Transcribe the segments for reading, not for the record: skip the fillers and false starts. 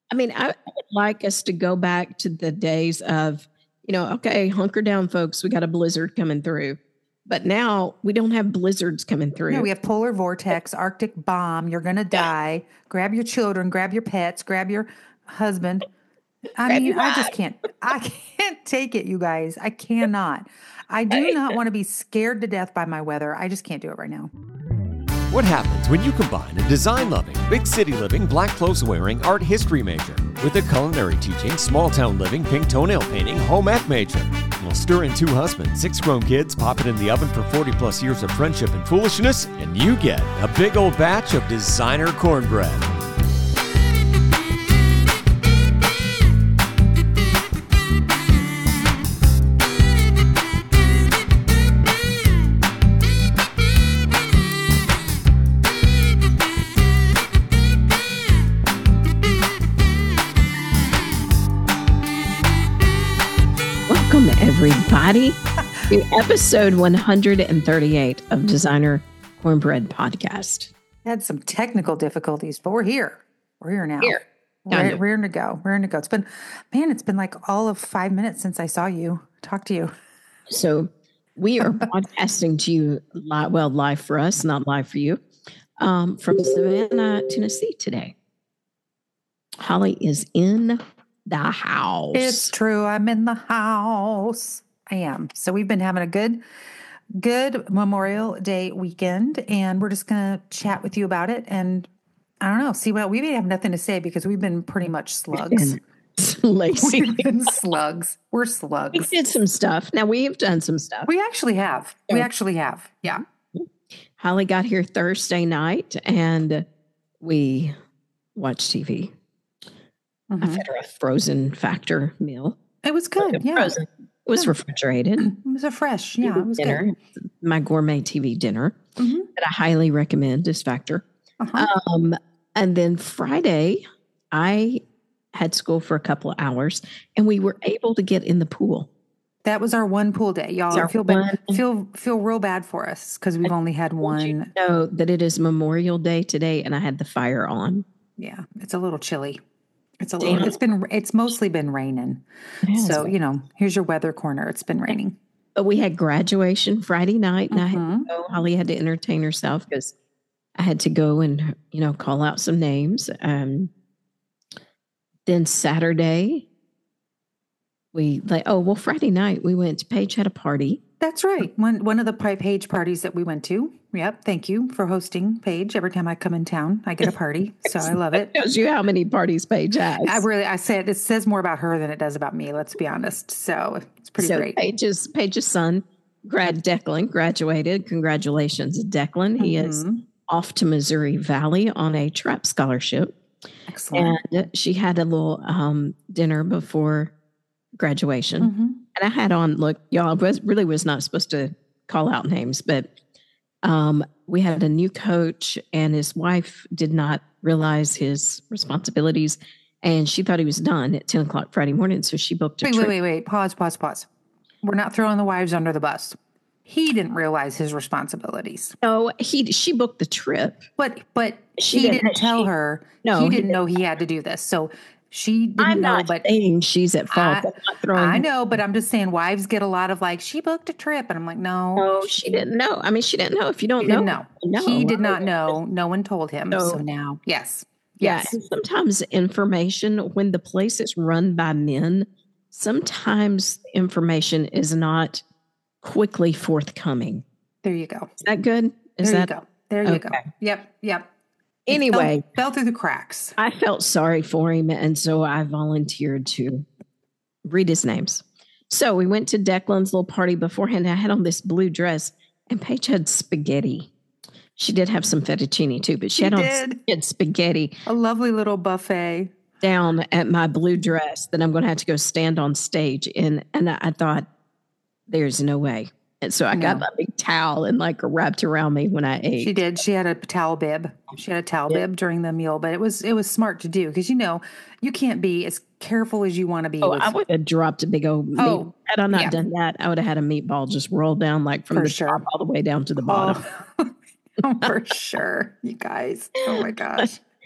I mean, I would like us to go back to the days of, okay, hunker down, folks. We got a blizzard coming through. But now we don't have blizzards coming through. No, we have polar vortex, Arctic bomb. You're going to die. Grab your children, grab your pets, grab your husband. I just can't. I can't take it, you guys. I cannot. I do not want to be scared to death by my weather. I just can't do it right now. What happens when you combine a design-loving, big city living, black clothes wearing art history major with a culinary teaching, small town living, pink toenail painting, home ec major? We'll stir in 2 husbands, 6 grown kids, pop it in the oven for 40 plus years of friendship and foolishness, and you get a big old batch of designer cornbread. Welcome, everybody, to episode 138 of Designer Cornbread Podcast. Had some technical difficulties, but we're here. We're here now. We're in to go. It's been like all of 5 minutes since I saw you, talk to you. So we are podcasting to you live for us, not live for you, from Savannah, Tennessee today. Holly is in the house. It's true. I'm in the house. I am. So we've been having a good Memorial Day weekend, and we're just going to chat with you about it. And I don't know, we may have nothing to say because we've been pretty much slugs. We've been slugs. We're slugs. We did some stuff. Now we've done some stuff. We actually have. Yeah. Holly got here Thursday night and we watched TV. I fed her a frozen Factor meal. It was good. Yeah. Frozen. It was refrigerated. It was a fresh. Yeah, it was dinner. Good. My gourmet TV dinner that I highly recommend is Factor. And then Friday, I had school for a couple of hours and we were able to get in the pool. That was our one pool day, y'all. Feel real bad for us because we've only had one. You know that it is Memorial Day today and I had the fire on. Yeah, it's a little chilly. It's mostly been raining. So, here's your weather corner. It's been raining. But we had graduation Friday night and I had to go. Holly had to entertain herself because I had to go and, call out some names. Then Saturday, Friday night we went to Paige had a party. That's right. One of the Paige parties that we went to. Yep. Thank you for hosting, Paige. Every time I come in town, I get a party. So I love it. It shows you how many parties Paige has. I say it says more about her than it does about me. Let's be honest. So it's pretty great. Paige's son, Declan, graduated. Congratulations, Declan. He is off to Missouri Valley on a TRAP scholarship. Excellent. And she had a little dinner before graduation. And I had on, look, y'all, I was not supposed to call out names, but we had a new coach and his wife did not realize his responsibilities and she thought he was done at 10 o'clock Friday morning. So she booked a trip. Wait. Pause. We're not throwing the wives under the bus. He didn't realize his responsibilities. No, she booked the trip. But he didn't tell her. No, he didn't know he had to do this. So she didn't know, but saying she's at fault. I know, but I'm just saying wives get a lot of like, she booked a trip. And I'm like, no, she didn't know. I mean, she didn't know. If you don't know. No, he did not know. No one told him. So now, yes. Yeah. And sometimes information, when the place is run by men, sometimes information is not quickly forthcoming. There you go. Is that good? There you go. Yep. Anyway, fell through the cracks. I felt sorry for him, and so I volunteered to read his names. So we went to Declan's little party beforehand. I had on this blue dress, and Paige had spaghetti. She did have some fettuccine too, but she had spaghetti. A lovely little buffet. Down at my blue dress that I'm going to have to go stand on stage in. And I thought, there's no way. And so I got my big towel and wrapped around me when I ate. She did. She had a towel bib. Bib during the meal, but it was smart to do because you can't be as careful as you want to be. I would have dropped a big old meat. Had I not done that, I would have had a meatball just roll down from the top all the way down to the bottom. Oh, for sure, you guys. Oh my gosh.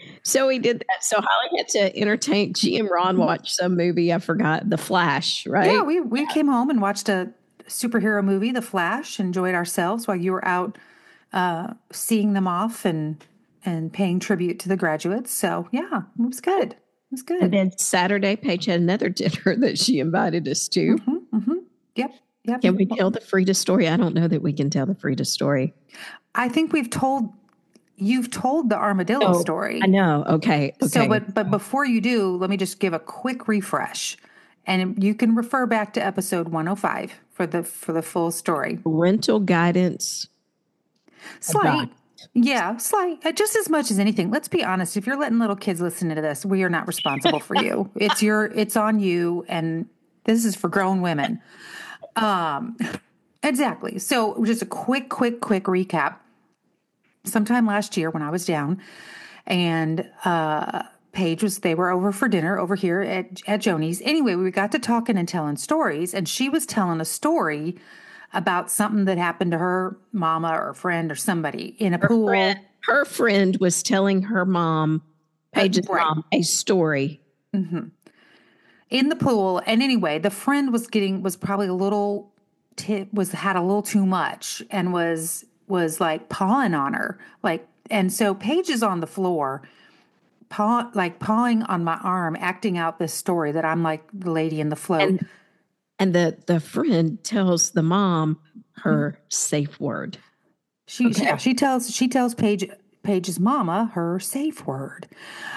So we did that. So Holly had to entertain. She and Ron watched some movie. I forgot, The Flash, right? Yeah, we came home and watched a superhero movie, The Flash. Enjoyed ourselves while you were out seeing them off and paying tribute to the graduates. So yeah, it was good. It was good. And then Saturday, Paige had another dinner that she invited us to. Yep. Can we tell the Frida story? I don't know that we can tell the Frida story. I think you've told the armadillo story. I know. Okay. So, but before you do, let me just give a quick refresh, and you can refer back to episode 105 for the full story. Parental guidance. Slight. Yeah, slight. Just as much as anything. Let's be honest. If you're letting little kids listen to this, we are not responsible for you. It's on you, and this is for grown women. Exactly. So just a quick recap. Sometime last year when I was down, and Paige they were over for dinner over here at Joni's. Anyway, we got to talking and telling stories, and she was telling a story about something that happened to her mama or friend or somebody in a pool. Her friend was telling her mom, Paige's mom, a story. Mm-hmm. In the pool. And anyway, the friend was probably had a little too much and was like pawing on her. And so Paige is on the floor, pawing on my arm, acting out this story that I'm like the lady in the float. And the friend tells the mom her safe word. She tells Paige's mama her safe word.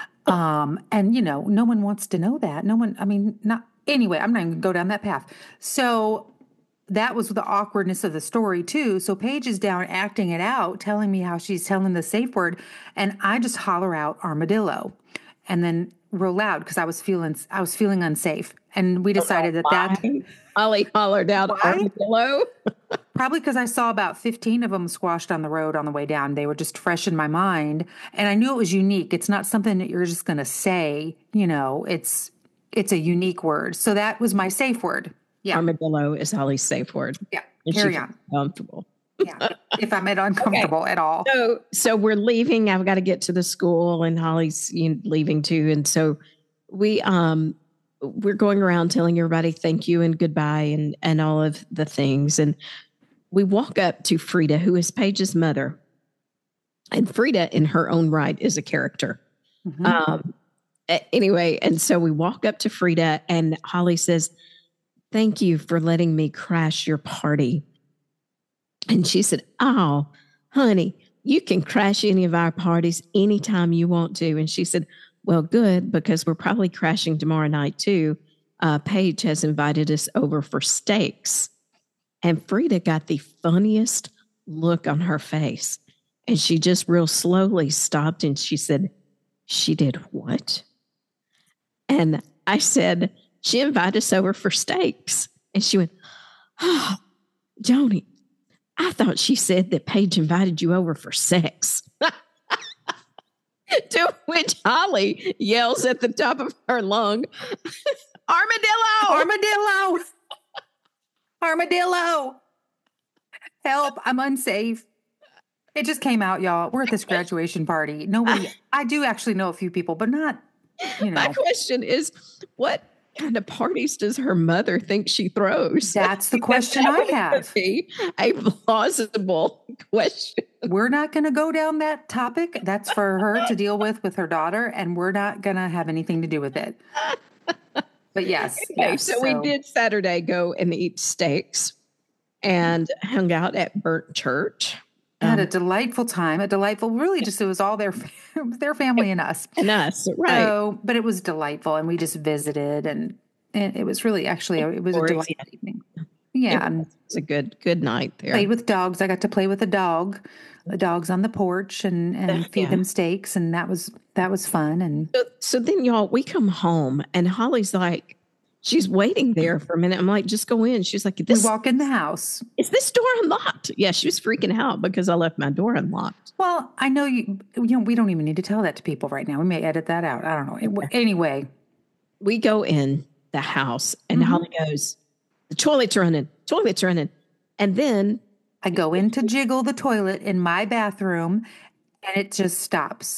And no one wants to know that. Anyway, I'm not even going to go down that path. So that was the awkwardness of the story too. So Paige is down acting it out, telling me how she's telling the safe word. And I just holler out armadillo and then real loud because I was feeling unsafe. And we decided that Holly hollered out armadillo. Probably because I saw about 15 of them squashed on the road on the way down. They were just fresh in my mind. And I knew it was unique. It's not something that you're just going to say, it's a unique word. So that was my safe word. Yeah. Armadillo is Holly's safe word. Yeah. Carry on. Comfortable. Yeah. If I'm uncomfortable at all. So we're leaving. I've got to get to the school and Holly's leaving too. And so we're going around telling everybody thank you and goodbye and all of the things. And we walk up to Frida, who is Paige's mother. And Frida in her own right is a character. Mm-hmm. Anyway, and so we walk up to Frida and Holly says, "Thank you for letting me crash your party." And she said, "Oh, honey, you can crash any of our parties anytime you want to." And she said, "Well, good, because we're probably crashing tomorrow night too. Paige has invited us over for steaks." And Frida got the funniest look on her face. And she just real slowly stopped and she said, "She did what?" And I said, "She invited us over for steaks." And she went, "Oh, Joni, I thought she said that Paige invited you over for sex." To which Holly yells at the top of her lung, "Armadillo! Armadillo! Armadillo! Help, I'm unsafe." It just came out, y'all. We're at this graduation party. I do actually know a few people, but not, My question is, what kind of parties does her mother think she throws? That's the question I have. A plausible question. We're not going to go down that topic. That's for her to deal with her daughter, and we're not going to have anything to do with it. But yes. So we did Saturday go and eat steaks and hung out at Burnt Church. Had a delightful time. It was all their family and us. And us, right. So, but it was delightful, and we just visited, and it was really, actually, it was a delightful evening. Yeah. It was a good night there. Played with dogs. I got to play with the dogs on the porch and feed them steaks. And that was fun. And so then y'all, we come home and Holly's like, she's waiting there for a minute. I'm like, "Just go in." She's like, we walk in the house. "Is this door unlocked?" Yeah. She was freaking out because I left my door unlocked. Well, I know we don't even need to tell that to people right now. We may edit that out. I don't know. Anyway, we go in the house and Holly goes, "The toilet's running. And then I go in to jiggle the toilet in my bathroom and it just stops.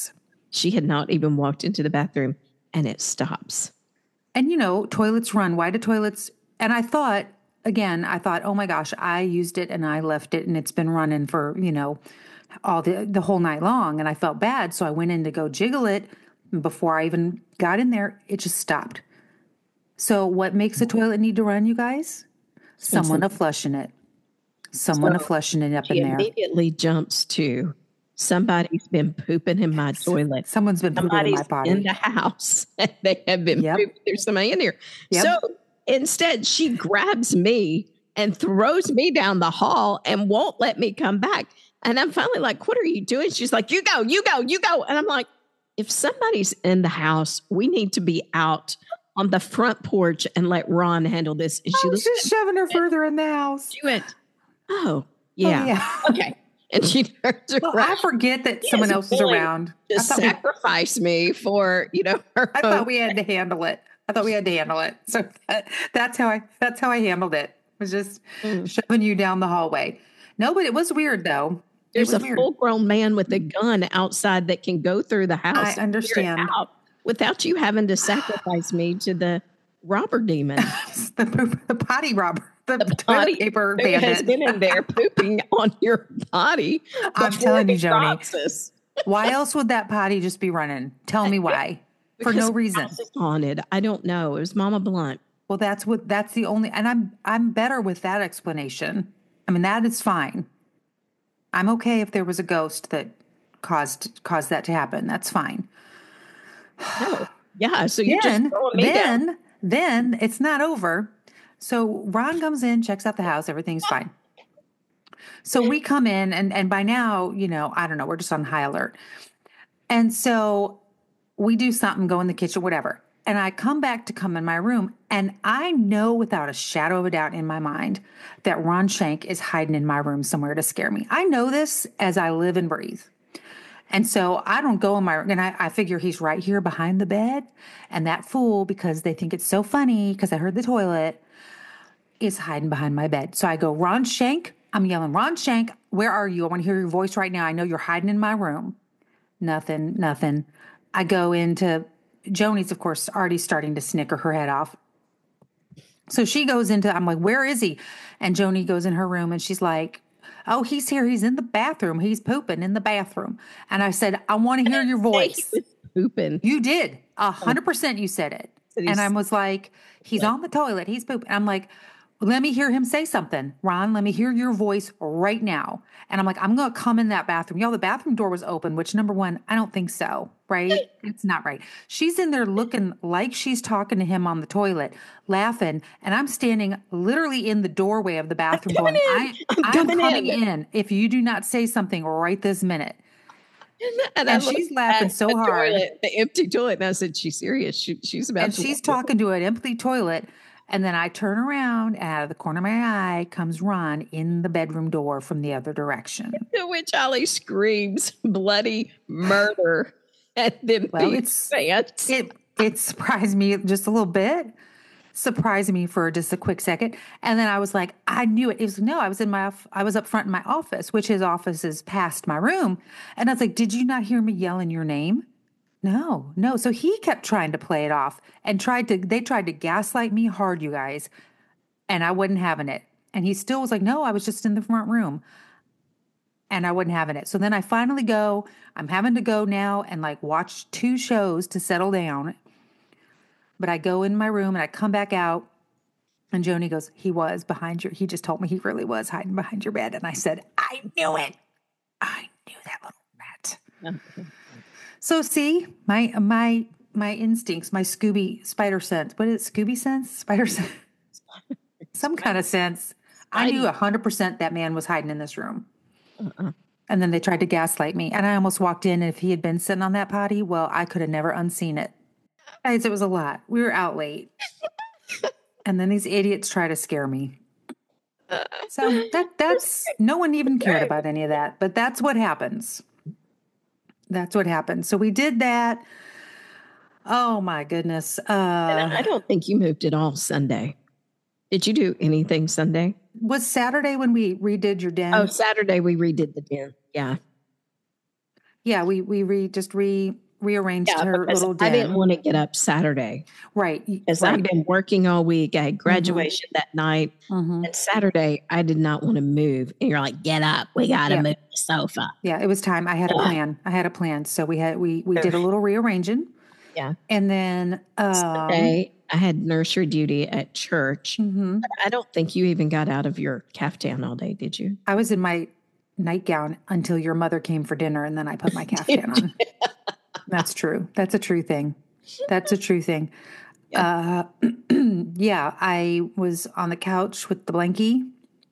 She had not even walked into the bathroom, and it stops. And, toilets run. Why do toilets? And I thought, oh my gosh, I used it and I left it and it's been running for, all the whole night long. And I felt bad. So I went in to go jiggle it. Before I even got in there, it just stopped. So what makes a toilet need to run, you guys? Someone a flushing it. Someone a flushing it up in there. Immediately jumps to somebody's been pooping in my toilet. Someone's been pooping in my potty. In the house. They have been pooping. There's somebody in here. Yep. So instead, she grabs me and throws me down the hall and won't let me come back. And I'm finally like, what are you doing? She's like, you go, you go, you go. And I'm like, if somebody's in the house, we need to be out on the front porch and let Ron handle this. And she was just shoving her further in the house. She went, oh, yeah. Okay. And she turns around. I forget that someone else is around. To sacrifice me for, her. I thought we had to handle it. So that's how I handled it. Was just shoving you down the hallway. No, but it was weird though. There's a full-grown man with a gun outside that can go through the house. I understand. Without you having to sacrifice me to the robber demon. the potty robber. The toilet paper bandit. Has been in there pooping on your body. I'm telling you, Joni. Why else would that potty just be running? Tell me why. For no reason. It's haunted. I don't know. It was Mama Blunt. Well, that's the only, and I'm better with that explanation. I mean, that is fine. I'm okay if there was a ghost that caused that to happen. That's fine. Oh, yeah. So you just throwing me down. Then it's not over. So Ron comes in, checks out the house. Everything's fine. So we come in and by now, I don't know, we're just on high alert. And so we do something, go in the kitchen, whatever. And I come in my room and I know without a shadow of a doubt in my mind that Ron Shank is hiding in my room somewhere to scare me. I know this as I live and breathe. And so I don't go in my room and I figure he's right here behind the bed. And that fool, because they think it's so funny because I heard the toilet, is hiding behind my bed. So I go, Ron Shank, I'm yelling, Ron Shank, where are you? I want to hear your voice right now. I know you're hiding in my room. Nothing. I go into Joni's, of course, already starting to snicker her head off. So she goes into, I'm like, where is he? And Joni goes in her room and she's like, oh, he's here. He's in the bathroom. He's pooping in the bathroom. And I said, I want to hear your voice. He was pooping. You did. 100% you said it. And I was like, he's on the toilet. He's pooping. I'm like, let me hear him say something. Ron, let me hear your voice right now. And I'm like, I'm going to come in that bathroom. Y'all, the bathroom door was open, which number one, I don't think so, right? It's not right. She's in there looking like she's talking to him on the toilet, laughing. And I'm standing literally in the doorway of the bathroom going, I'm coming in if you do not say something right this minute. And she's laughing so hard. The empty toilet. And I said, she's serious. She's about and to. And she's talking to an empty toilet. And then I turn around, and out of the corner of my eye comes Ron in the bedroom door from the other direction. To which Ollie screams bloody murder at them. Well, it surprised me just a little bit. Surprised me for just a quick second. And then I was like, I knew it. I was up front in my office, which his office is past my room. And I was like, did you not hear me yelling your name? No. So he kept trying to play it off and they tried to gaslight me hard, you guys. And I wasn't having it. And he still was like, no, I was just in the front room. And I wasn't having it. So then I finally I'm having to go now and like watch 2 shows to settle down. But I go in my room and I come back out and Joni goes, he just told me he really was hiding behind your bed. And I said, I knew it. I knew that little rat. So see, my instincts, my Scooby spider sense. What is it? Scooby sense? Spider sense? Some kind of sense. I knew 100% that man was hiding in this room. And then they tried to gaslight me. And I almost walked in. And if he had been sitting on that potty, well, I could have never unseen it. Guys, it was a lot. We were out late. And then these idiots try to scare me. So that's no one even cared about any of that. But that's what happens. That's what happened. So we did that. Oh my goodness. And I don't think you moved at all Sunday. Did you do anything Sunday? Was Saturday when we redid your den? Oh, Saturday we redid the den. Yeah. Yeah, we rearranged her because little den. I didn't want to get up Saturday. Right. Because I've been working all week. I had graduation that night. Mm-hmm. And Saturday, I did not want to move. And you're like, get up. We got to move the sofa. Yeah, it was time. I had a plan. So we did a little rearranging. Yeah. And then Sunday, I had nursery duty at church. But I don't think you even got out of your caftan all day, did you? I was in my nightgown until your mother came for dinner, and then I put my caftan on. That's true. That's a true thing. That's a true thing. Yeah. Yeah, I was on the couch with the blankie.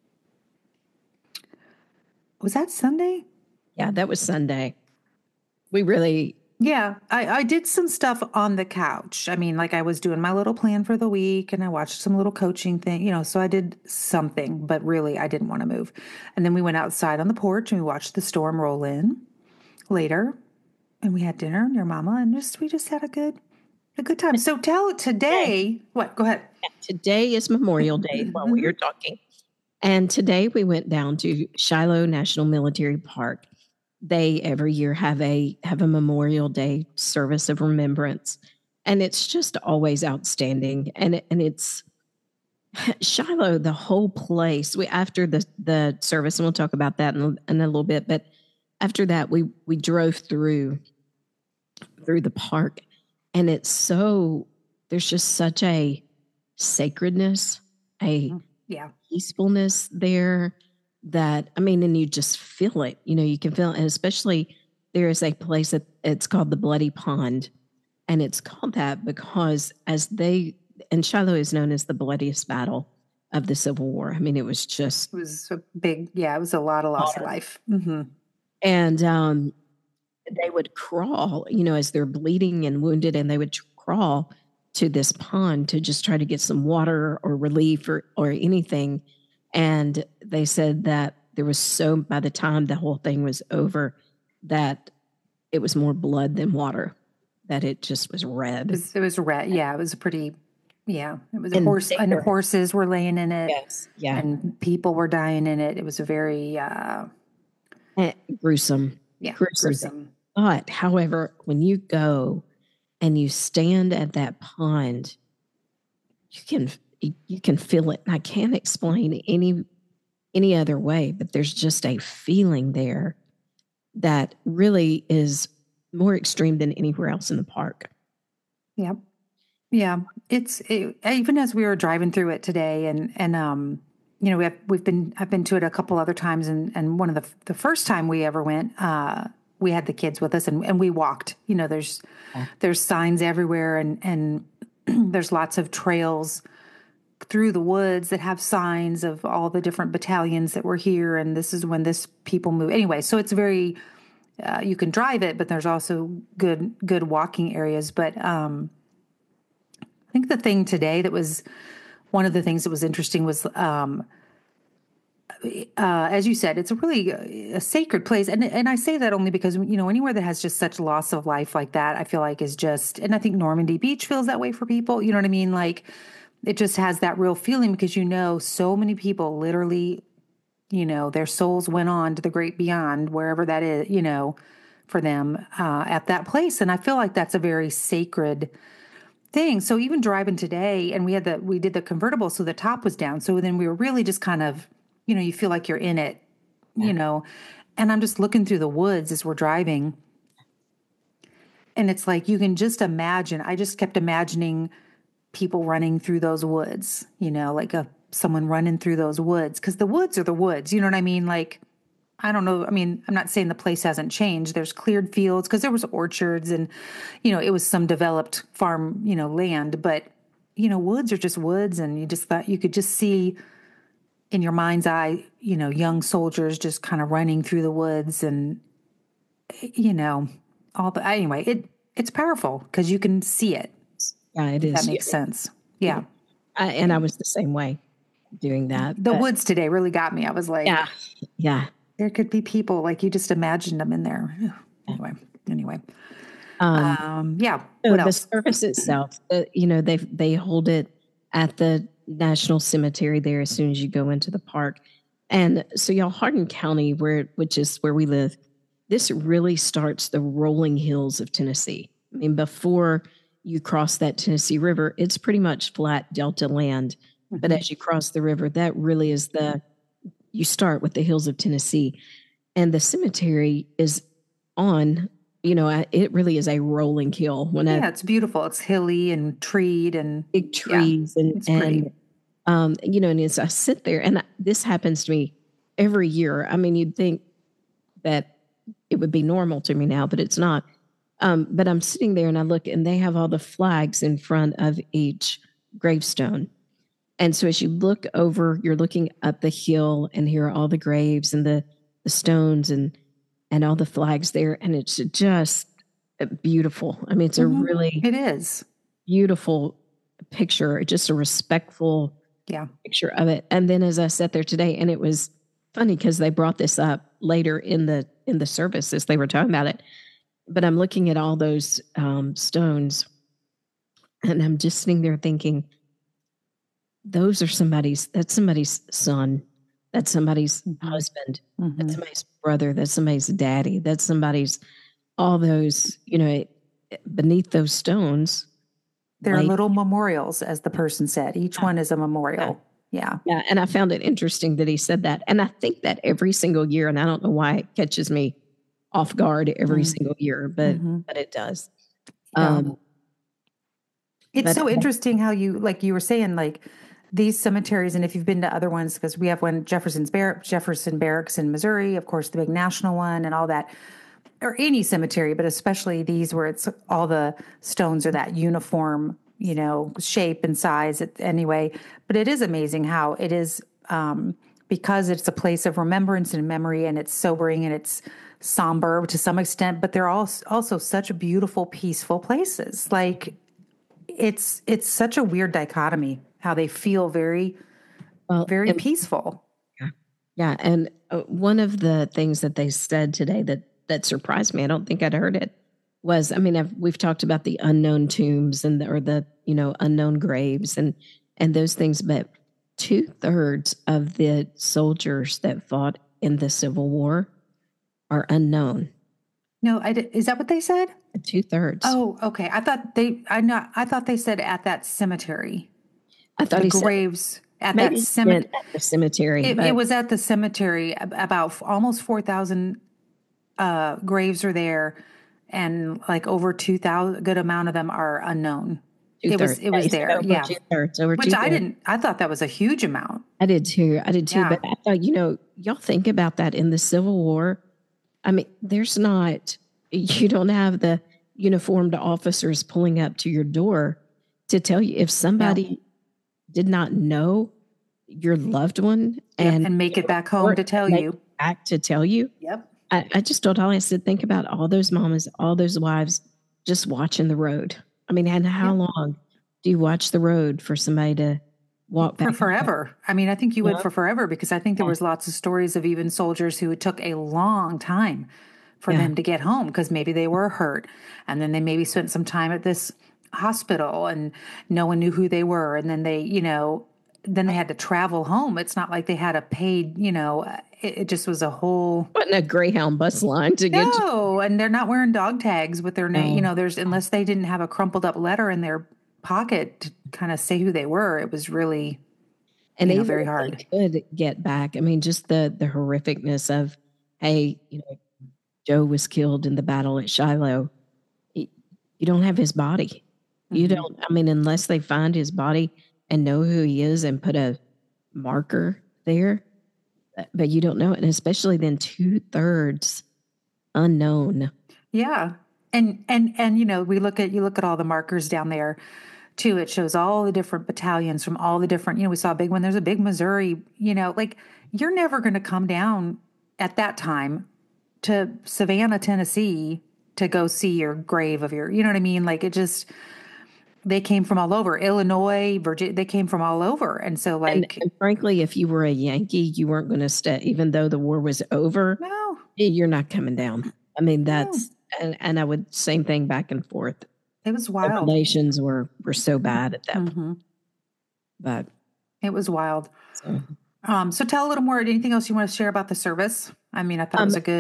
Was that Sunday? Yeah, that was Sunday. We really... Yeah, I did some stuff on the couch. I mean, like I was doing my little plan for the week and I watched some little coaching thing, so I did something, but really I didn't want to move. And then we went outside on the porch and we watched the storm roll in later and we had dinner and your mama and we just had a good time. So tell today, what? Go ahead. Today is Memorial Day while we were talking. And today we went down to Shiloh National Military Park. They every year have a Memorial Day service of remembrance, and it's just always outstanding. And it's Shiloh, the whole place. After the service, and we'll talk about that in a little bit. But after that, we drove through the park, and there's just such a sacredness, a peacefulness there. That, I mean, and you just feel it, you can feel it. And especially there is a place that it's called the Bloody Pond. And it's called that because and Shiloh is known as the bloodiest battle of the Civil War. I mean, it was a big, it was a lot of loss of life. Mm-hmm. And they would crawl, as they're bleeding and wounded, and they would crawl to this pond to just try to get some water or relief or anything. And they said that there was by the time the whole thing was over, that it was more blood than water, that it just was red. It was red. Yeah. It was it was a horse, and horses were laying in it. Yes. Yeah. And people were dying in it. It was a very, gruesome. Yeah. Gruesome. But however, when you go and you stand at that pond, you can feel it. I can't explain any other way, but there's just a feeling there that really is more extreme than anywhere else in the park. Yep. Yeah. Even as we were driving through it today and I've been to it a couple other times and one of the first time we ever went, we had the kids with us and we walked, there's signs everywhere and there's lots of trails through the woods that have signs of all the different battalions that were here. And this is when this people move. Anyway, so it's very, you can drive it, but there's also good walking areas. But I think the thing today that was one of the things that was interesting was, as you said, it's a really a sacred place. And I say that only because, anywhere that has just such loss of life like that, I feel like is just, and I think Normandy Beach feels that way for people. You know what I mean? Like, it just has that real feeling because, so many people literally, their souls went on to the great beyond, wherever that is, for them at that place. And I feel like that's a very sacred thing. So even driving today, and we did the convertible, so the top was down. So then we were really just kind of, you feel like you're in it, and I'm just looking through the woods as we're driving. And it's like, you can just imagine, I just kept imagining people running through those woods, like someone running through those woods, because the woods are the woods, you know what I mean? Like, I don't know. I mean, I'm not saying the place hasn't changed. There's cleared fields because there was orchards and, it was some developed farm, land, but, woods are just woods. And you just thought you could just see in your mind's eye, young soldiers just kind of running through the woods and, anyway, it's powerful because you can see it. Yeah, it is. That makes sense. Yeah. And I was the same way doing that. The woods today really got me. I was like, yeah. There could be people, like you just imagined them in there. Anyway. So the service itself, they hold it at the National Cemetery there as soon as you go into the park. And so Hardin County, which is where we live, this really starts the rolling hills of Tennessee. I mean, before you cross that Tennessee River, it's pretty much flat Delta land. Mm-hmm. But as you cross the river, that really is you start with the hills of Tennessee. And the cemetery is on, it really is a rolling hill. It's beautiful. It's hilly and treed and big trees. And as I sit there, and this happens to me every year. I mean, you'd think that it would be normal to me now, but it's not. But I'm sitting there and I look, and they have all the flags in front of each gravestone. And so as you look over, you're looking up the hill, and here are all the graves and the stones and all the flags there. And it's just beautiful. I mean, it's it is beautiful picture, just a respectful picture of it. And then as I sat there today, and it was funny because they brought this up later in the service as they were talking about it. But I'm looking at all those stones, and I'm just sitting there thinking, that's somebody's son. That's somebody's husband. Mm-hmm. That's somebody's brother. That's somebody's daddy. That's somebody's, all those, beneath those stones. There are little memorials, as the person said. Each one is a memorial. Yeah. Yeah. And I found it interesting that he said that. And I think that every single year, and I don't know why it catches me off guard every single year, but it does. It's so interesting how you were saying, these cemeteries, and if you've been to other ones, because we have one, Jefferson Barracks in Missouri, of course, the big national one and all that, or any cemetery, but especially these where it's all the stones are that uniform, shape and size anyway. But it is amazing how it is, because it's a place of remembrance and memory, and it's sobering and it's somber to some extent, but they're also such beautiful, peaceful places. It's such a weird dichotomy how they feel very peaceful. Yeah. And one of the things that they said today that surprised me, I don't think I'd heard it, was, we've talked about the unknown tombs and the unknown graves and those things, but 2/3 of the soldiers that fought in the Civil War are unknown. No, is that what they said? 2/3. Oh, okay. I thought they said at that cemetery. I thought the graves at that cemetery. At the cemetery. It was at the cemetery. About almost 4,000 graves are there, and over 2,000, good amount of them are unknown. It was there, yeah. 2/3, which I thought that was a huge amount. I did too. Yeah. But I thought, y'all think about that in the Civil War. There's not, you don't have the uniformed officers pulling up to your door to tell you if somebody did not know your loved one and make it back home to tell you. Back to tell you. Yep. I just told Holly, I said, think about all those mamas, all those wives just watching the road. And how long do you watch the road for somebody to walk back? For forever. I think you would for forever, because I think there was lots of stories of even soldiers who it took a long time for them to get home, because maybe they were hurt, and then they maybe spent some time at this hospital and no one knew who they were, and then they had to travel home. It's not like they had a paid, it just was a whole... Wasn't a Greyhound bus line to get to. No, and they're not wearing dog tags with their name. Unless they didn't have a crumpled up letter in their pocket to kind of say who they were. It was really, very hard. They could get back. Just the horrificness of, hey, Joe was killed in the battle at Shiloh. You don't have his body. You don't, unless they find his body and know who he is and put a marker there, but you don't know it. And especially then 2/3 unknown. Yeah. And you look at all the markers down there too. It shows all the different battalions from all the different, we saw a big one. There's a big Missouri, you're never going to come down at that time to Savannah, Tennessee to go see your grave of your, they came from all over. Illinois, Virginia, they came from all over. And so and frankly, if you were a Yankee, you weren't going to stay, even though the war was over. No. You're not coming down. That's, and I would, same thing back and forth. It was wild. The relations were so bad at that point. But it was wild. So tell a little more, anything else you want to share about the service? I thought it was a good...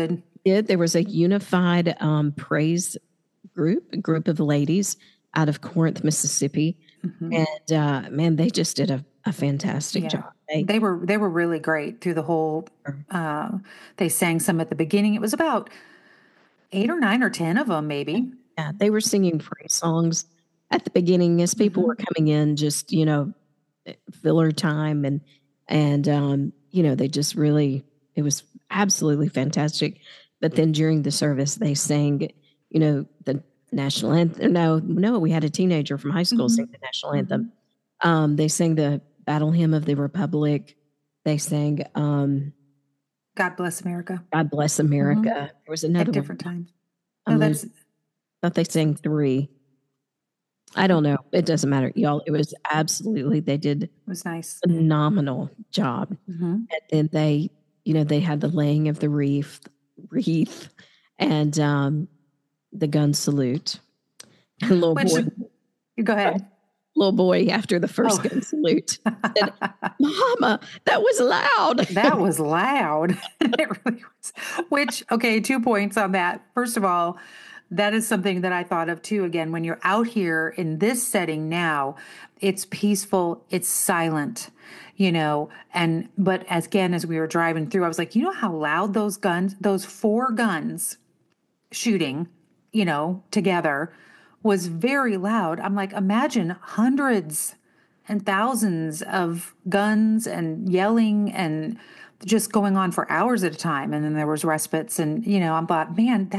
did. There was a unified praise group, a group of ladies out of Corinth, Mississippi. And man, they just did a fantastic job. They were really great through the whole, they sang some at the beginning. It was about 8 or 9 or 10 of them, maybe. Yeah, they were singing praise songs at the beginning as people were coming in, just, filler time. And they just really, it was absolutely fantastic. But then during the service, they sang, the national anthem. No, we had a teenager from high school sing the national anthem. They sang the Battle Hymn of the Republic. They sang God Bless America. God Bless America. There was another at different one. times. No, Thought they sang 3. I don't know. It doesn't matter, y'all. It was absolutely, they did it was nice, phenomenal job. And then they, they had the laying of the wreath, and the gun salute. Little boy, go ahead. Little boy, after the first gun salute, said, "Mama, that was loud." That was loud. It really was. Which, okay, 2 points on that. First of all, that is something that I thought of too. Again, when you're out here in this setting now, it's peaceful, it's silent, but as we were driving through, I was like, how loud those 4 guns shooting, together was very loud. I'm like, imagine hundreds and thousands of guns and yelling and just going on for hours at a time. And then there was respites and, I thought, man,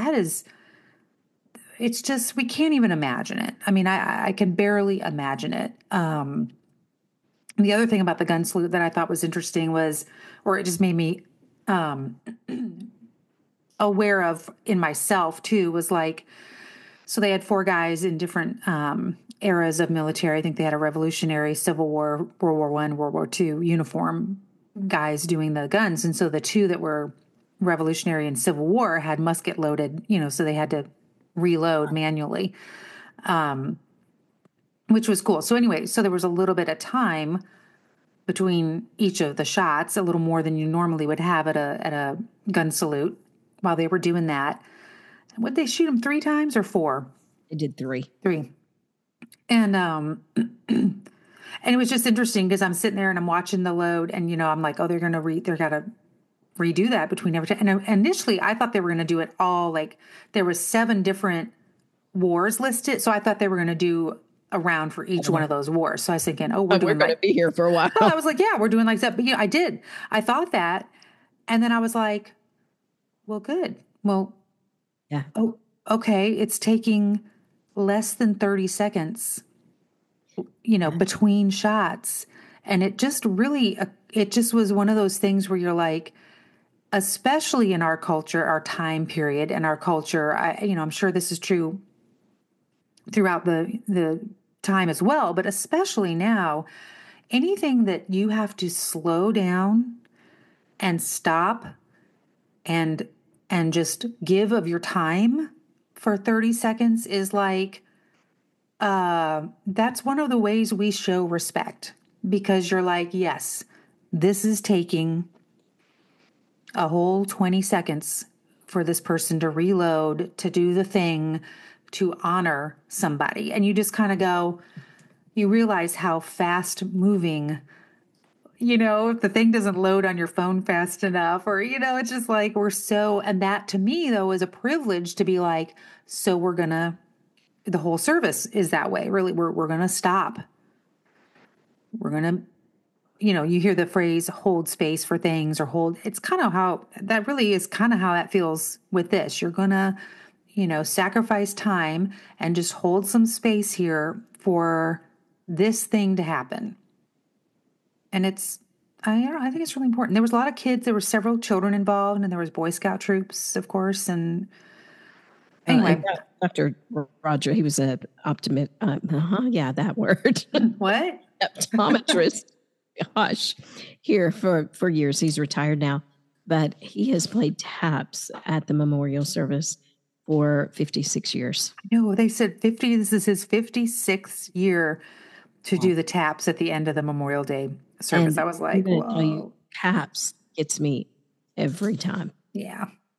it's just, we can't even imagine it. I mean, I can barely imagine it. The other thing about the gun salute that I thought was interesting was, or it just made me aware of in myself too, was like, so they had 4 guys in different eras of military. I think they had a Revolutionary, Civil War, World War I, World War II uniform guys doing the guns. And so the 2 that were Revolutionary and Civil War had musket loaded, so they had to reload manually, which was cool. So anyway, so there was a little bit of time between each of the shots, a little more than you normally would have at a gun salute while they were doing that. Would they shoot them 3 times or 4? They did 3. 3. And and it was just interesting because I'm sitting there and I'm watching the load and, I'm like, oh, they're going to redo that between every time. And initially I thought they were going to do it all, like there was 7 different wars listed. So I thought they were going to do a round for each one of those wars. So I was thinking, we're going to be here for a while. I was like, yeah, we're doing like that. But I did. I thought that. And then I was like, well, good. Well, yeah. Oh, okay. It's taking less than 30 seconds, between shots. And it just really, it just was one of those things where you're like, especially in our culture, our time period and our culture, I'm sure this is true throughout the time as well, but especially now, anything that you have to slow down and stop and just give of your time for 30 seconds is like, that's one of the ways we show respect, because you're like, yes, this is taking a whole 20 seconds for this person to reload, to do the thing, to honor somebody. And you just kind of go, you realize how fast moving, if the thing doesn't load on your phone fast enough, or, it's just like, and that to me though is a privilege to be like, so the whole service is that way. Really, we're going to stop. We're going to, you hear the phrase hold space for things, or it's kind of how that really is kind of how that feels with this. You're going to, sacrifice time and just hold some space here for this thing to happen. And I think it's really important. There was a lot of kids. There were several children involved, and there was Boy Scout troops, of course. And anyway, Dr. Roger, he was an optimist. Yeah, that word. What? Optometrist. Gosh, here for years. He's retired now, but he has played taps at the memorial service for 56 years. No, they said 50. This is his 56th year to do the taps at the end of the Memorial Day service. I was like, whoa. Taps gets me every time. Yeah.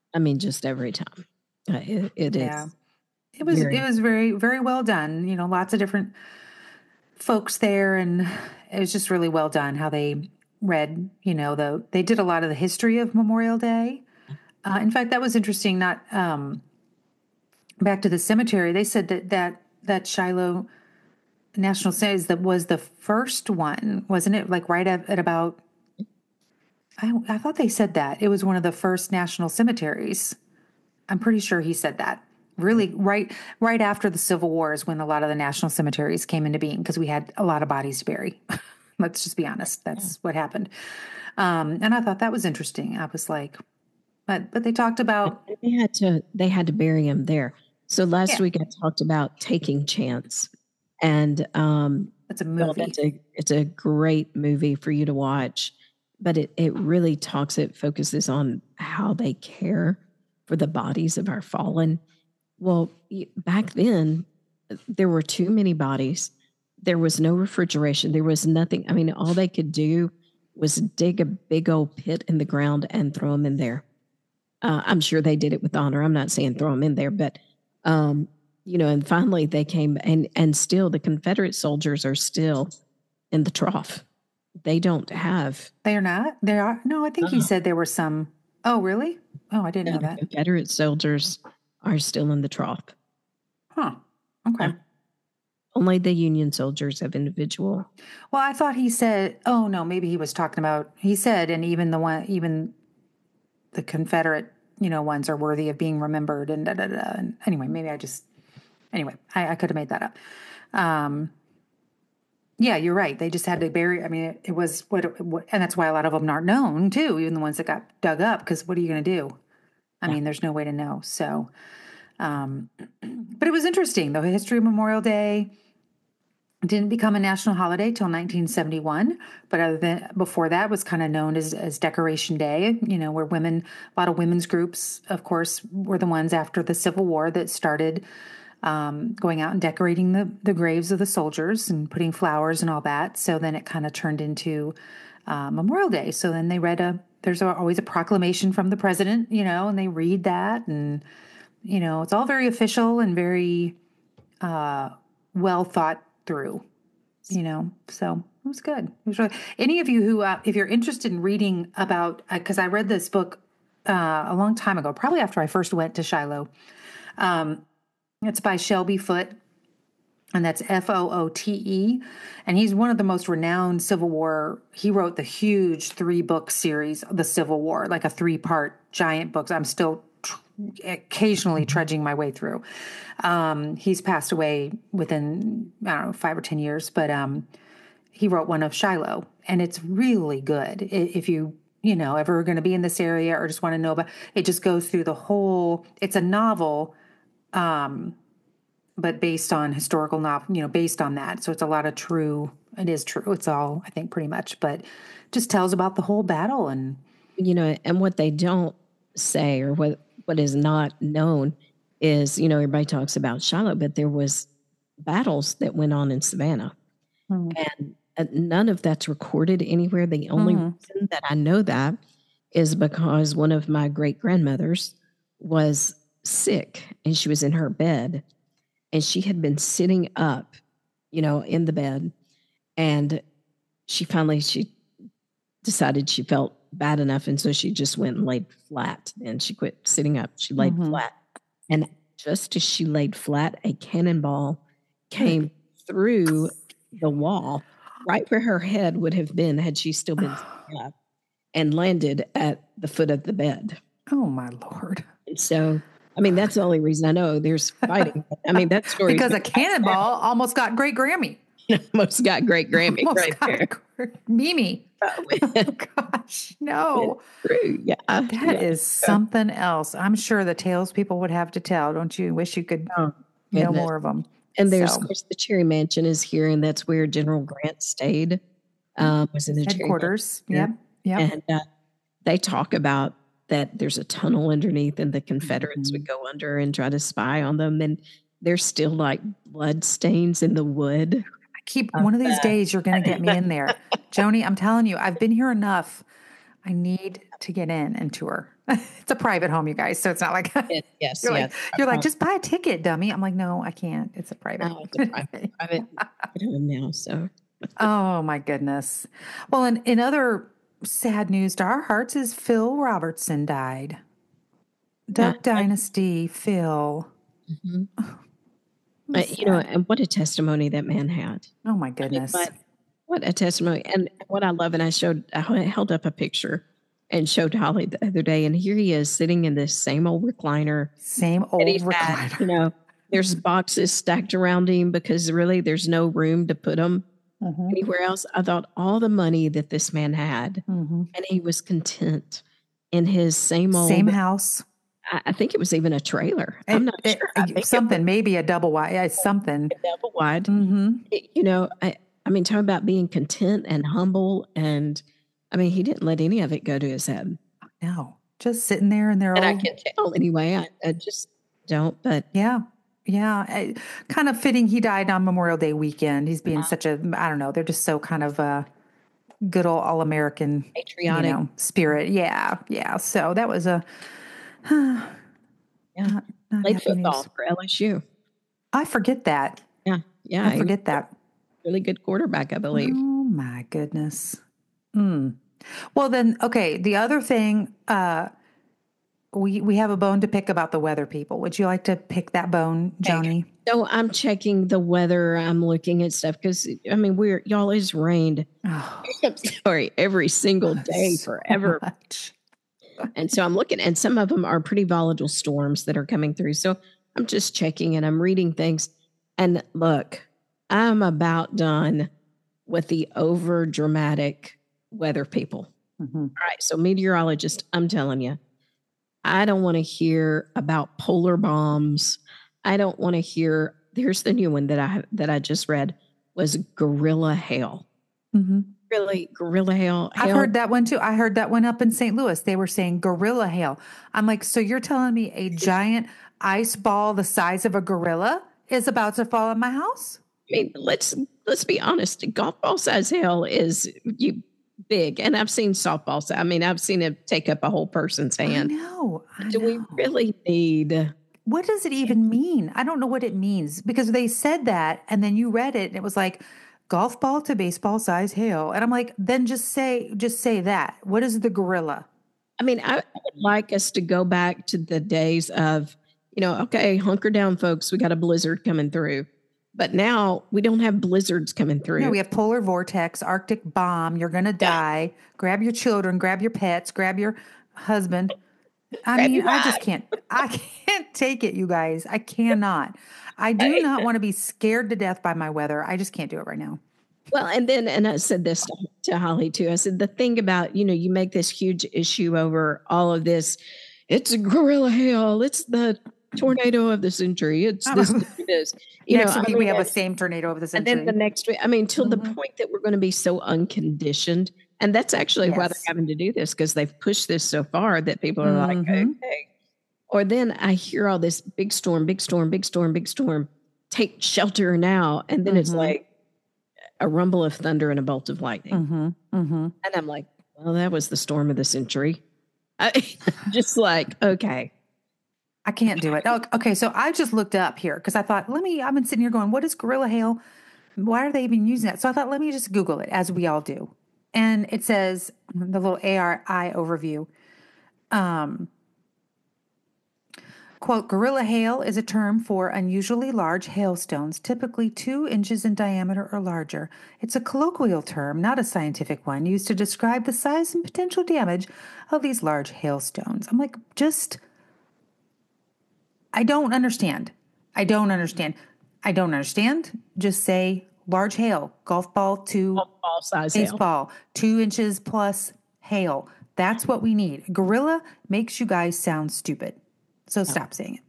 I mean, just every time. It Yeah. is. It was very, very well done. You know, lots of different folks there, and it was just really well done how they read, you know, they did a lot of the history of Memorial Day. In fact, that was interesting. Not back to the cemetery. They said that Shiloh National Cemetery that was the first one, wasn't it? Like right at about. I thought they said that it was one of the first national cemeteries. I'm pretty sure he said that. Really, right after the Civil War is when a lot of the national cemeteries came into being because we had a lot of bodies to bury. Let's just be honest. That's what happened. And I thought that was interesting. I was like, but they talked about they had to bury him there. So last week I talked about Taking Chance, and it's a movie. It's a great movie for you to watch, but it really focuses on how they care for the bodies of our fallen. Well, back then, there were too many bodies. There was no refrigeration. There was nothing. I mean, all they could do was dig a big old pit in the ground and throw them in there. I'm sure they did it with honor. I'm not saying throw them in there, but, you know, and finally they came and still the Confederate soldiers are still in the trough. They don't have. They are not? They are? No, I think you said there were some. Oh, really? Oh, I didn't know that. Confederate soldiers are still in the trough. Huh. Okay. Yeah. Only the Union soldiers have individual. Well, I thought he said, oh no, maybe he was talking about, he said, and even the Confederate, you know, ones are worthy of being remembered and And anyway, I could have made that up. Yeah, you're right. They just had to bury. I mean, it was and that's why a lot of them aren't known too, even the ones that got dug up. Because what are you going to do? I mean, there's no way to know. So, but it was interesting. The history of Memorial Day didn't become a national holiday till 1971, but before that was kind of known as Decoration Day. You know, where a lot of women's groups, of course, were the ones after the Civil War that started. Going out and decorating the graves of the soldiers and putting flowers and all that. So then it kind of turned into Memorial Day. So then they there's always a proclamation from the president, you know, and they read that. And, you know, it's all very official and very well thought through, you know. So it was good. It was really, any of you who, if you're interested in reading about, because I read this book a long time ago, probably after I first went to Shiloh. It's by Shelby Foote, and that's Foote. And he's one of the most renowned Civil War. He wrote the huge 3-book series, The Civil War, like a 3-part giant book. I'm still occasionally trudging my way through. He's passed away within, I don't know, 5 or 10 years, but he wrote one of Shiloh, and it's really good. If you know, ever going to be in this area or just want to know about it, just goes through the whole, it's a novel, but based on historical novel, you know, based on that. So it's a lot of it is true. It's all, I think, pretty much, but just tells about the whole battle. And, you know, and what they don't say or what is not known is, you know, everybody talks about Shiloh, but there was battles that went on in Savannah. And none of that's recorded anywhere. The only reason that I know that is because one of my great-grandmothers was sick and she was in her bed and she had been sitting up, you know, in the bed, and she decided she felt bad enough, and so she just went and laid flat, and she quit sitting up. She laid flat, and just as she laid flat, a cannonball came through the wall right where her head would have been had she still been sitting up, and landed at the foot of the bed. Oh my Lord. And so, I mean, that's the only reason I know there's fighting. I mean, that story. Because a cannonball almost got great Grammy. Almost got great Grammy right there. Mimi. Oh, gosh, no. True. Yeah. That is something else. I'm sure the tales people would have to tell. Don't you wish you could know more of them? And there's, of course, the Cherry Mansion is here, and that's where General Grant stayed. Was in the headquarters. Yep. And they talk about that there's a tunnel underneath, and the Confederates would go under and try to spy on them. And there's still like blood stains in the wood. One of these days you're going to get me in there. Joni, I'm telling you, I've been here enough. I need to get in and tour. It's a private home, you guys. So it's not like Yes, you're like, just buy a ticket, dummy. I'm like, no, I can't. It's a private. Oh, it's a private home now. So, oh my goodness. Well, in other sad news to our hearts is Phil Robertson died. Duck Dynasty, Phil. And what a testimony that man had. Oh my goodness. What a testimony. And what I love, and I held up a picture and showed Holly the other day, and here he is sitting in this same old recliner. There's boxes stacked around him because really there's no room to put them anywhere else. I thought all the money that this man had, and he was content in his same house. I think it was even a trailer. I'm not sure. Maybe a double wide, something. A double wide. I mean, talking about being content and humble, and I mean, he didn't let any of it go to his head. No, just sitting there and I can tell anyway. I just don't. But yeah. Kind of fitting. He died on Memorial Day weekend. He's being such a, I don't know. They're just so kind of good old all-American patriotic spirit. Yeah. So that was a played football for LSU. I forget that. Yeah. I forget that. Really good quarterback, I believe. Oh my goodness. Well then, okay. The other thing, we have a bone to pick about the weather, people. Would you like to pick that bone, Joni? So I'm checking the weather. I'm looking at stuff because I mean, y'all it's rained. Oh. I'm sorry, every single day forever. Much. And so I'm looking, and some of them are pretty volatile storms that are coming through. So I'm just checking and I'm reading things. And look, I'm about done with the over dramatic weather people. All right. So meteorologist, I'm telling you, I don't want to hear about polar bombs. I don't want to hear, here's the new one that I just read was gorilla hail. Really, gorilla hail. I've heard that one too. I heard that one up in St. Louis. They were saying gorilla hail. I'm like, so you're telling me a giant ice ball the size of a gorilla is about to fall on my house? I mean, let's be honest. Golf ball size hail is big, and I've seen softball. I mean, I've seen it take up a whole person's hand. I know. Do we really need? What does it even mean? I don't know what it means because they said that, and then you read it, and it was like golf ball to baseball size hail, and I'm like, then just say that. What is the gorilla? I mean, I would like us to go back to the days of, okay, hunker down, folks. We got a blizzard coming through. But now we don't have blizzards coming through. No, we have polar vortex, Arctic bomb. You're going to die. Grab your children, grab your pets, grab your husband. I just can't. I can't take it, you guys. I cannot. I do not want to be scared to death by my weather. I just can't do it right now. Well, and I said this to Holly too. I said, the thing about, you make this huge issue over all of this. It's a gorilla hail. It's the tornado of the century. It's this. It is. Next week we have a same tornado of the century. And then the next week, till the point that we're going to be so unconditioned. And that's actually why they're having to do this, because they've pushed this so far that people are like, okay. Or then I hear all this big storm, take shelter now. And then it's like a rumble of thunder and a bolt of lightning. And I'm like, well, that was the storm of the century. Just like, okay. I can't do it. Okay, so I just looked up here because I thought, I've been sitting here going, what is gorilla hail? Why are they even using that? So I thought, let me just Google it, as we all do. And it says, the little ARI overview, quote, gorilla hail is a term for unusually large hailstones, typically 2 inches in diameter or larger. It's a colloquial term, not a scientific one, used to describe the size and potential damage of these large hailstones. I'm like, I don't understand. Just say large hail, golf ball to size baseball, hail. 2 inches plus hail. That's what we need. Gorilla makes you guys sound stupid. So stop saying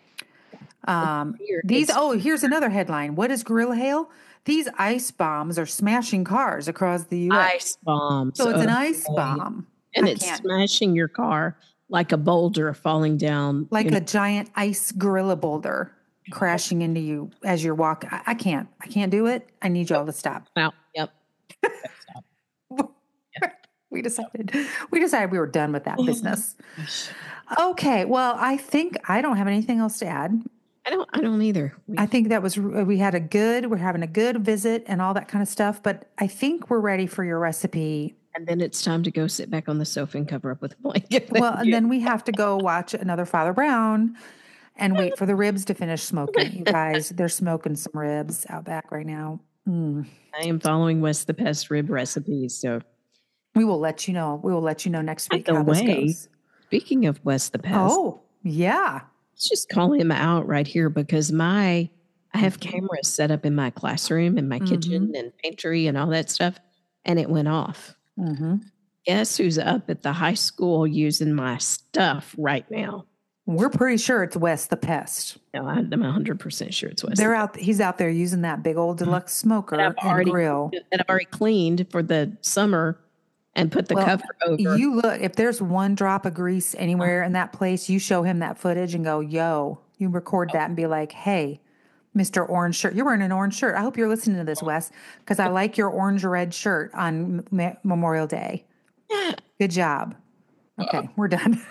it. Here's another headline. What is gorilla hail? These ice bombs are smashing cars across the U.S. Ice bombs. So it's an ice bomb. And it's smashing your car like a boulder falling down. Like a giant ice gorilla boulder crashing into you as you're walking. I can't do it. I need y'all to stop. Wow. Yep. We decided we were done with that business. Okay. Well, I think I don't have anything else to add. I don't either. I think that was, we're having a good visit and all that kind of stuff, but I think we're ready for your recipe. And then it's time to go sit back on the sofa and cover up with a blanket. Well, and then we have to go watch another Father Brown and wait for the ribs to finish smoking. You guys, they're smoking some ribs out back right now. I am following West the Pest rib recipes, so we will let you know. We will let you know next week by the how this way, goes. Speaking of West the Pest, oh yeah, let's just call him out right here because I have cameras set up in my classroom, in my kitchen and pantry and all that stuff, and it went off. Guess who's up at the high school using my stuff right now? We're pretty sure it's West the Pest. No, I'm 100% sure it's West. He's out there using that big old deluxe smoker and grill that I've already cleaned for the summer and put the cover over. You look, if there's one drop of grease anywhere in that place, you show him that footage and go, yo, you record that and be like, hey, Mr. Orange Shirt, you're wearing an orange shirt. I hope you're listening to this, Wes, because I like your orange red shirt on Memorial Day. Good job. Okay, we're done.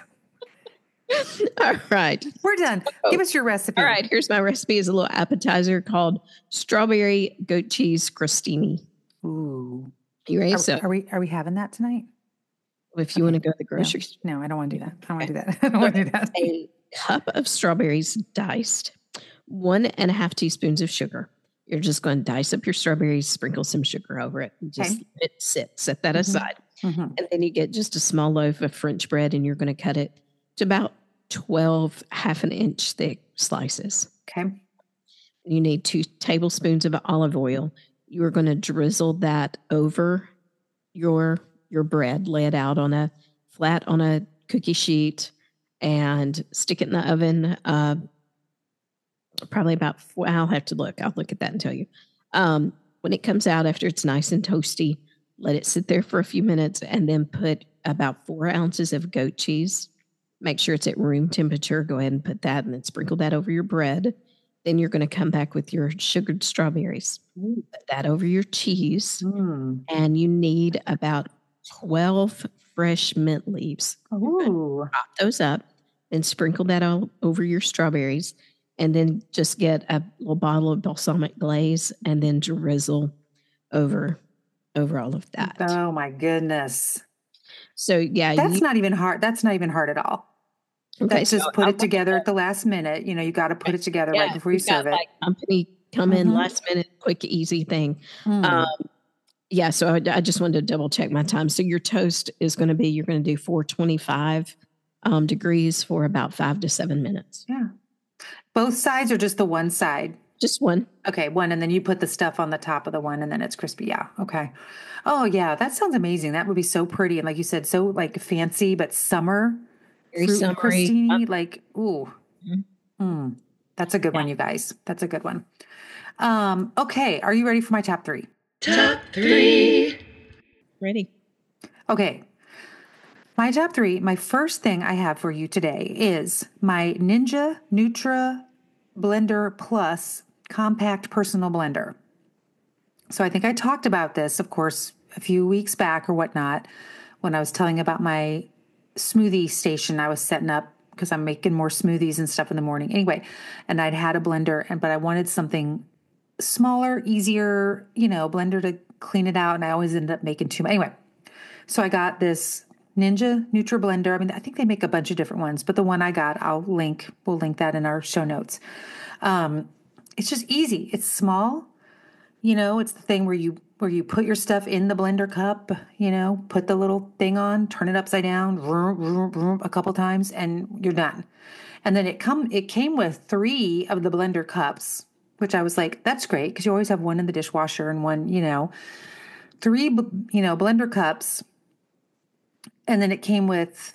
All right. We're done. Give us your recipe. All right, here's my recipe. It's a little appetizer called strawberry goat cheese crostini. Ooh. You ready? Are we having that tonight? If you want to go to the grocery store. No, I don't want to do that. I don't want to do that. I don't want to do that. A cup of strawberries diced, 1.5 teaspoons of sugar. You're just going to dice up your strawberries, sprinkle some sugar over it, and just let it set that aside. And then you get just a small loaf of French bread, and you're going to cut it to about 12 half an inch thick slices. Okay. You need 2 tablespoons of olive oil. You are going to drizzle that over your bread, lay it out on a cookie sheet, and stick it in the oven. Probably about I'll have to look. I'll look at that and tell you. When it comes out after it's nice and toasty, let it sit there for a few minutes, and then put about 4 ounces of goat cheese. Make sure it's at room temperature. Go ahead and put that, and then sprinkle that over your bread. Then you're going to come back with your sugared strawberries. Put that over your cheese. And you need about 12 fresh mint leaves. Chop those up, then sprinkle that all over your strawberries. And then just get a little bottle of balsamic glaze and then drizzle over all of that. Oh, my goodness. So, yeah. That's not even hard. That's not even hard at all. Okay, that's just put it together at the last minute. You know, you got to put it together right before you serve it. Company come in last minute, quick, easy thing. So I just wanted to double check my time. So your toast is going to be, you're going to do 425 degrees for about 5 to 7 minutes. Yeah. Both sides or just the one side? Just one. Okay, one. And then you put the stuff on the top of the one and then it's crispy. Yeah. Okay. Oh, yeah. That sounds amazing. That would be so pretty. And like you said, so like fancy, but summer. Very summery. Like, ooh. That's a good one, you guys. That's a good one. Okay. Are you ready for my top 3? Top 3. Ready. Okay. My top 3, my first thing I have for you today is my Ninja Nutra Blender Plus Compact Personal Blender. So I think I talked about this, of course, a few weeks back or whatnot, when I was telling about my smoothie station I was setting up because I'm making more smoothies and stuff in the morning. Anyway, and I'd had a blender, but I wanted something smaller, easier, blender to clean it out. And I always ended up making too much. Anyway, so I got this Ninja Nutra Blender. I mean, I think they make a bunch of different ones, but the one I got, we'll link that in our show notes. It's just easy. It's small. It's the thing where you put your stuff in the blender cup, put the little thing on, turn it upside down, a couple times, and you're done. And then it came with 3 of the blender cups, which I was like, that's great, because you always have one in the dishwasher and one, 3, blender cups. And then it came with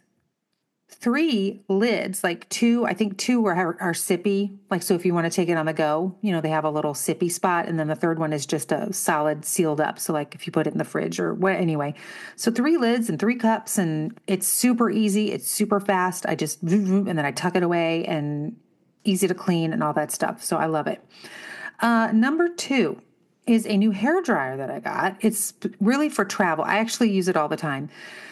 3 lids, like 2, I think 2 are sippy. Like, so if you want to take it on the go, they have a little sippy spot. And then the third one is just a solid sealed up. So like if you put it in the fridge or what, anyway. So 3 lids and 3 cups, and it's super easy. It's super fast. I just, and then I tuck it away, and easy to clean and all that stuff. So I love it. Number 2 is a new hair dryer that I got. It's really for travel. I actually use it all the time.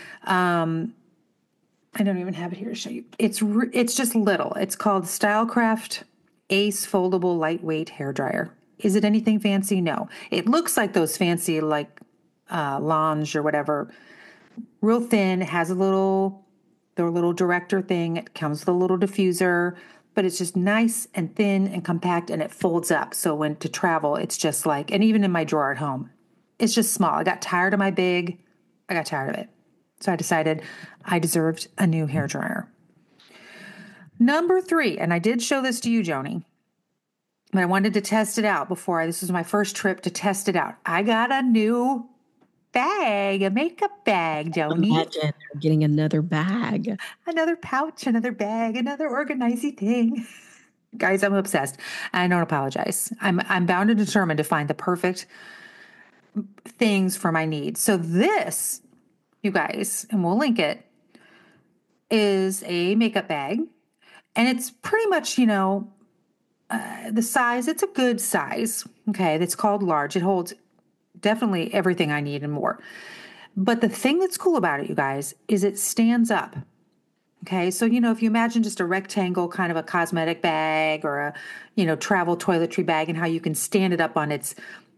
I don't even have it here to show you. It's just little. It's called Stylecraft Ace Foldable Lightweight Hair Dryer. Is it anything fancy? No. It looks like those fancy like Lange or whatever. Real thin. It has the little director thing. It comes with a little diffuser, but it's just nice and thin and compact, and it folds up. So when to travel, it's just like, and even in my drawer at home, it's just small. I got tired of my big. I got tired of it. So I decided I deserved a new hair dryer. Number 3, and I did show this to you, Joni, but I wanted to test it out this was my first trip to test it out. I got a new bag, a makeup bag, Joni. Imagine getting another bag. Another pouch, another bag, another organizing thing. Guys, I'm obsessed. I don't apologize. I'm bound and determined to find the perfect things for my needs. So this, you guys, and we'll link it, is a makeup bag. And it's pretty much, the size, it's a good size. Okay. It's called large. It holds definitely everything I need and more. But the thing that's cool about it, you guys, is it stands up. Okay. So, if you imagine just a rectangle kind of a cosmetic bag or a, travel toiletry bag, and how you can stand it up on its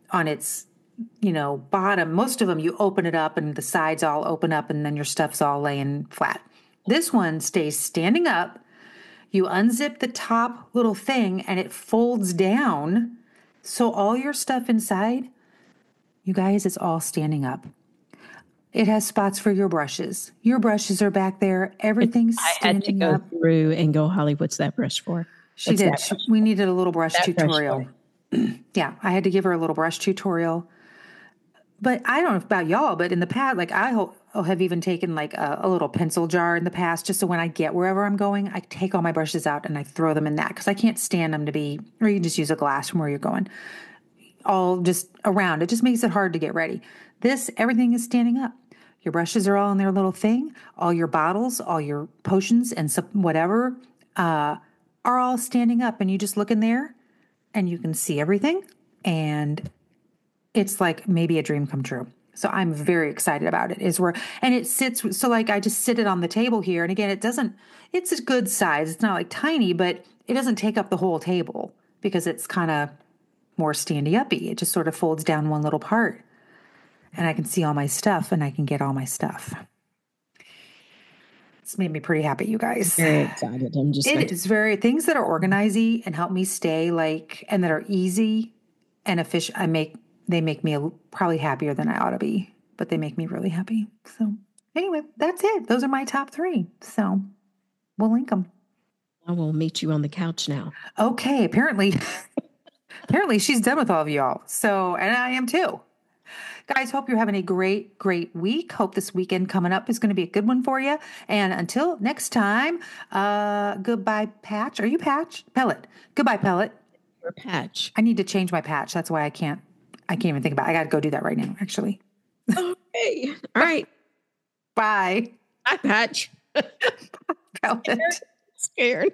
bottom. Most of them, you open it up and the sides all open up and then your stuff's all laying flat. This one stays standing up. You unzip the top little thing and it folds down. So all your stuff inside, you guys, it's all standing up. It has spots for your brushes. Your brushes are back there. Everything's standing up. I had to go through and go, Holly, what's that brush for? She did. We needed a little brush tutorial. Yeah, I had to give her a little brush tutorial. But I don't know about y'all, but in the past, like I have even taken like a little pencil jar in the past, just so when I get wherever I'm going, I take all my brushes out and I throw them in that, because I can't stand them to be, or you can just use a glass from where you're going, all just around. It just makes it hard to get ready. Everything is standing up. Your brushes are all in their little thing. All your bottles, all your potions and whatever are all standing up, and you just look in there and you can see everything. And it's like maybe a dream come true. So I'm very excited about it. And it sits, so like I just sit it on the table here. And again, it's a good size. It's not like tiny, but it doesn't take up the whole table because it's kind of more standy-uppy. It just sort of folds down one little part. And I can see all my stuff and I can get all my stuff. It's made me pretty happy, you guys. Very excited. It is very, things that are organizing and help me stay and that are easy and efficient. They make me probably happier than I ought to be, but they make me really happy. So anyway, that's it. Those are my top 3. So we'll link them. I will meet you on the couch now. Okay. Apparently she's done with all of y'all. So, and I am too. Guys, hope you're having a great, great week. Hope this weekend coming up is going to be a good one for you. And until next time, goodbye, Patch. Are you Patch? Pellet. Goodbye, Pellet. Or Patch. I need to change my patch. That's why I can't even think about it. I got to go do that right now, actually. Okay. All right. Bye. Bye, Patch. Pellet. Scared.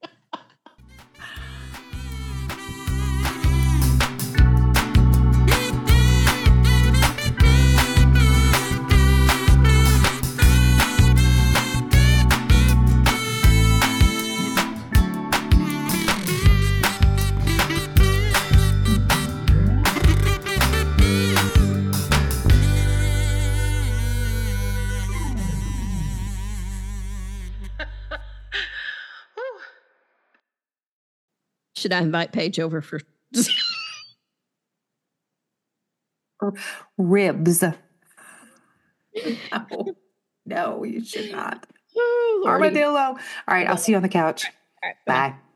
Should I invite Paige over for ribs? No, you should not. Oh, armadillo. All right, I'll see you on the couch. All right, bye.